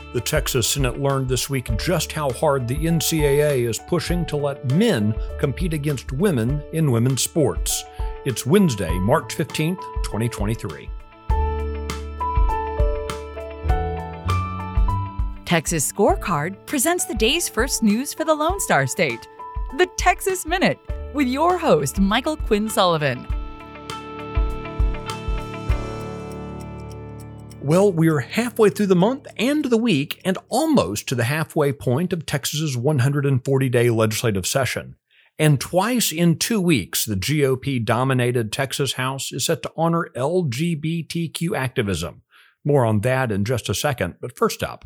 The Texas Senate learned this week just how hard the NCAA is pushing to let men compete against women in women's sports. It's Wednesday, March 15th, 2023. Texas Scorecard presents the day's first news for the Lone Star State. The Texas Minute, with your host, Michael Quinn Sullivan. Well, we're halfway through the month and the week, and almost to the halfway point of Texas's 140-day legislative session. And twice in 2 weeks, the GOP-dominated Texas House is set to honor LGBTQ activism. More on that in just a second, but first up,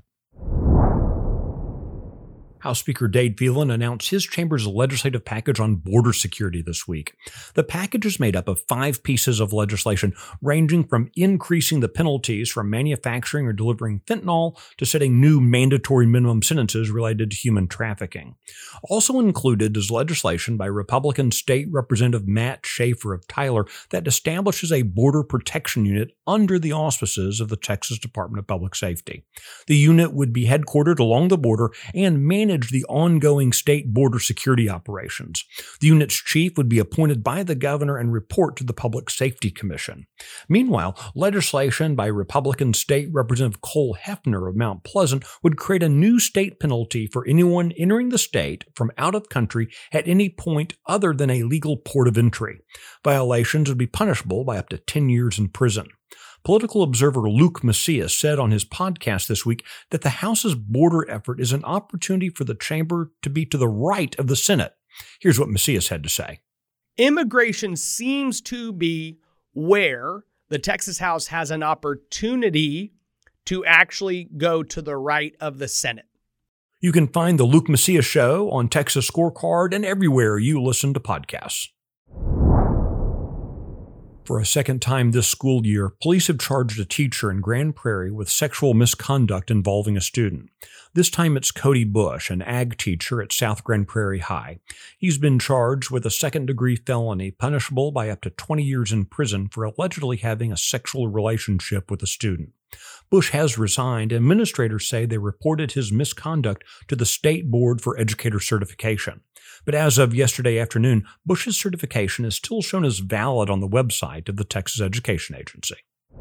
House Speaker Dade Phelan announced his chamber's legislative package on border security this week. The package is made up of 5 pieces of legislation, ranging from increasing the penalties for manufacturing or delivering fentanyl to setting new mandatory minimum sentences related to human trafficking. Also included is legislation by Republican State Representative Matt Schaefer of Tyler that establishes a border protection unit under the auspices of the Texas Department of Public Safety. The unit would be headquartered along the border and manage the ongoing state border security operations. The unit's chief would be appointed by the governor and report to the Public Safety Commission. Meanwhile, legislation by Republican State Representative Cole Hefner of Mount Pleasant would create a new state penalty for anyone entering the state from out of country at any point other than a legal port of entry. Violations would be punishable by up to 10 years in prison. Political observer Luke Macias said on his podcast this week that the House's border effort is an opportunity for the chamber to be to the right of the Senate. Here's what Macias had to say. Immigration seems to be where the Texas House has an opportunity to actually go to the right of the Senate. You can find the Luke Macias Show on Texas Scorecard and everywhere you listen to podcasts. For a second time this school year, police have charged a teacher in Grand Prairie with sexual misconduct involving a student. This time it's Cody Bush, an ag teacher at South Grand Prairie High. He's been charged with a second-degree felony punishable by up to 20 years in prison for allegedly having a sexual relationship with a student. Bush has resigned. Administrators say they reported his misconduct to the State Board for Educator Certification. But as of yesterday afternoon, Bush's certification is still shown as valid on the website of the Texas Education Agency.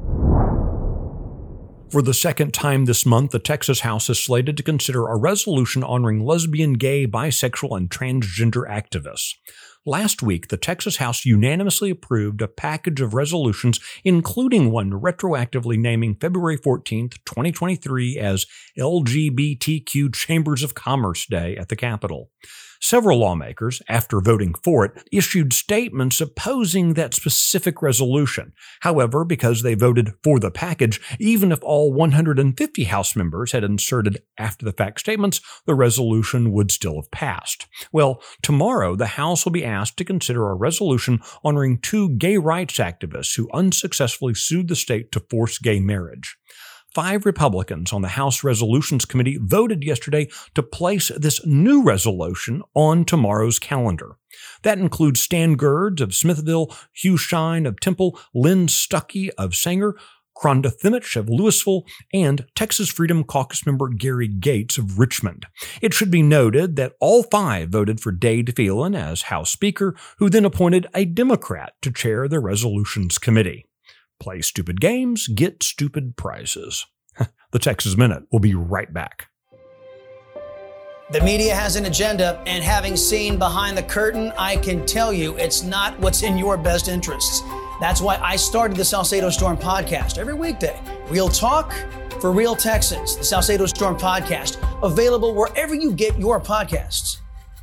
For the second time this month, the Texas House is slated to consider a resolution honoring lesbian, gay, bisexual, and transgender activists. Last week, the Texas House unanimously approved a package of resolutions, including one retroactively naming February 14th, 2023 as LGBTQ Chambers of Commerce Day at the Capitol. Several lawmakers, after voting for it, issued statements opposing that specific resolution. However, because they voted for the package, even if all 150 House members had inserted after-the-fact statements, the resolution would still have passed. Well, tomorrow, the House will be asked to consider a resolution honoring 2 gay rights activists who unsuccessfully sued the state to force gay marriage. 5 Republicans on the House Resolutions Committee voted yesterday to place this new resolution on tomorrow's calendar. That includes Stan Gerds of Smithville, Hugh Shine of Temple, Lynn Stuckey of Sanger, Kronda Thimich of Louisville, and Texas Freedom Caucus member Gary Gates of Richmond. It should be noted that all 5 voted for Dade Phelan as House Speaker, who then appointed a Democrat to chair the Resolutions Committee. Play stupid games, get stupid prizes. The Texas Minute will be right back. The media has an agenda, and having seen behind the curtain, I can tell you it's not what's in your best interests. That's why I started the Salcedo Storm podcast every weekday. Real talk for real Texans. The Salcedo Storm podcast, available wherever you get your podcasts.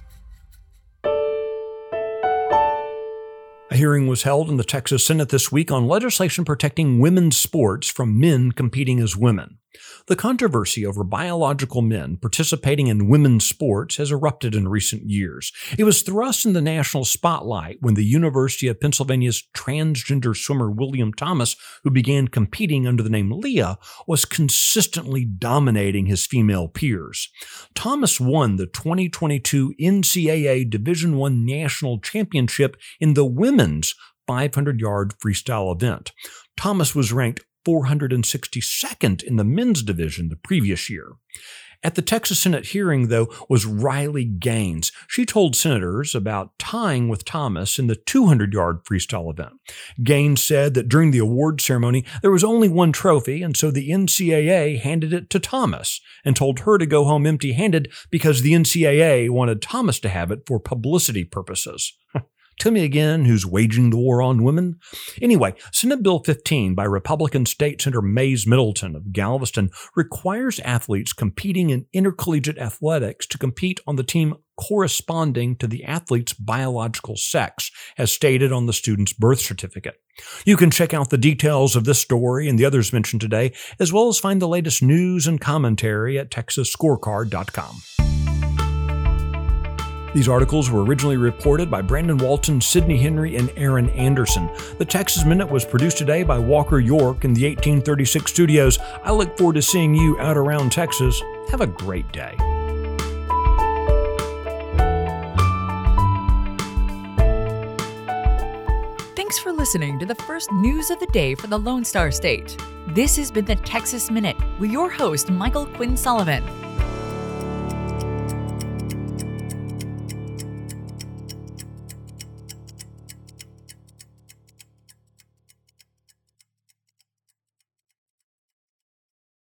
A hearing was held in the Texas Senate this week on legislation protecting women's sports from men competing as women. The controversy over biological men participating in women's sports has erupted in recent years. It was thrust in the national spotlight when the University of Pennsylvania's transgender swimmer William Thomas, who began competing under the name Leah, was consistently dominating his female peers. Thomas won the 2022 NCAA Division I National Championship in the women's 500-yard freestyle event. Thomas was ranked 462nd in the men's division the previous year. At the Texas Senate hearing, though, was Riley Gaines. She told senators about tying with Thomas in the 200-yard freestyle event. Gaines said that during the award ceremony, there was only one trophy, and so the NCAA handed it to Thomas and told her to go home empty-handed because the NCAA wanted Thomas to have it for publicity purposes. Tell me again who's waging the war on women? Anyway, Senate Bill 15 by Republican State Senator Mays Middleton of Galveston requires athletes competing in intercollegiate athletics to compete on the team corresponding to the athlete's biological sex, as stated on the student's birth certificate. You can check out the details of this story and the others mentioned today, as well as find the latest news and commentary at TexasScorecard.com. These articles were originally reported by Brandon Walton, Sidney Henry, and Aaron Anderson. The Texas Minute was produced today by Walker York in the 1836 studios. I look forward to seeing you out around Texas. Have a great day. Thanks for listening to the first news of the day for the Lone Star State. This has been the Texas Minute with your host, Michael Quinn Sullivan.